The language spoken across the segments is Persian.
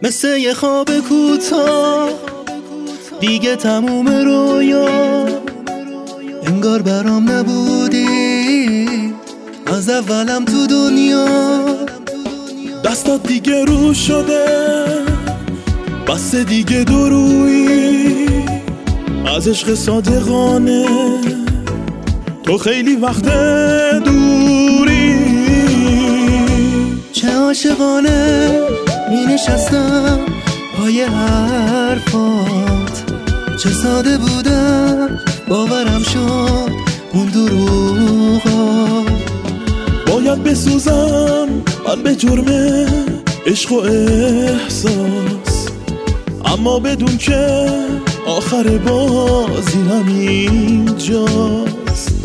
مثل یه خواب کوتاه دیگه تموم رویا، انگار برام نبودی از اولم تو دنیا. دستات دیگه رو شده بس دیگه درویی از عشق صادقانه، تو خیلی وقت دوری. چه عاشقانه می نشستم پای حرفات، چه ساده بودم باورم شد اون دروغا. باید بسوزم من به جرم عشق و احساس، اما بدون که آخر بازی همینجاست.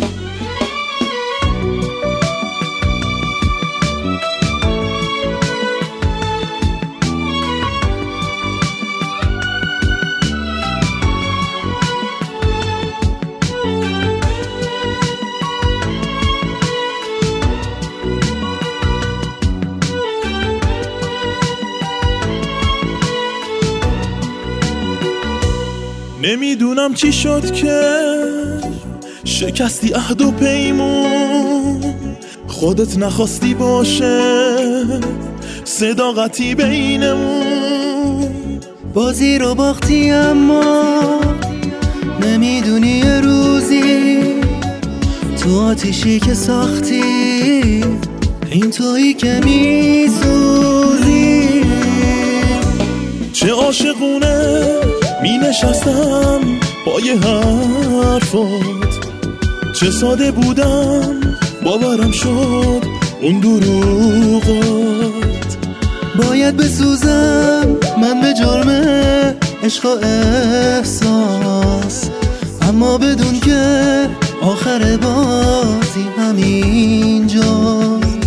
نمیدونم چی شد که شکستی عهد و پیمون، خودت نخواستی باشه صداقتی بینمون. بازی رو باختی اما نمیدونی یه روزی تو آتیشی که ساختی این تویی که میسوزی. چه عاشقونه می نشستم پای حرفات، چه ساده بودم باورم شد اون دروغات. باید بسوزم من به جرم عشق و احساس، اما بدون که آخر بازی همینجاست.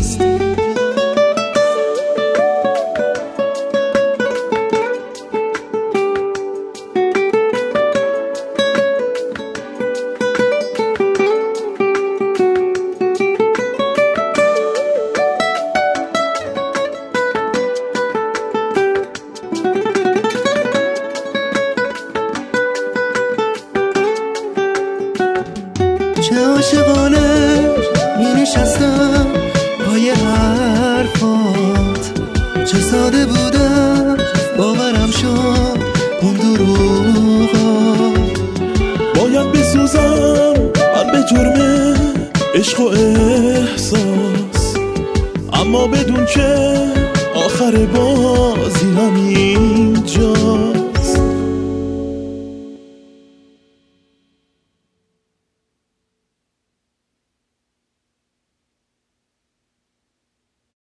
چه عاشقانه می نشستم پای حرفات، چه ساده بودم باورم شد اون دروغات. باید بسوزم من به جرم عشق و احساس، اما بدون که آخر باز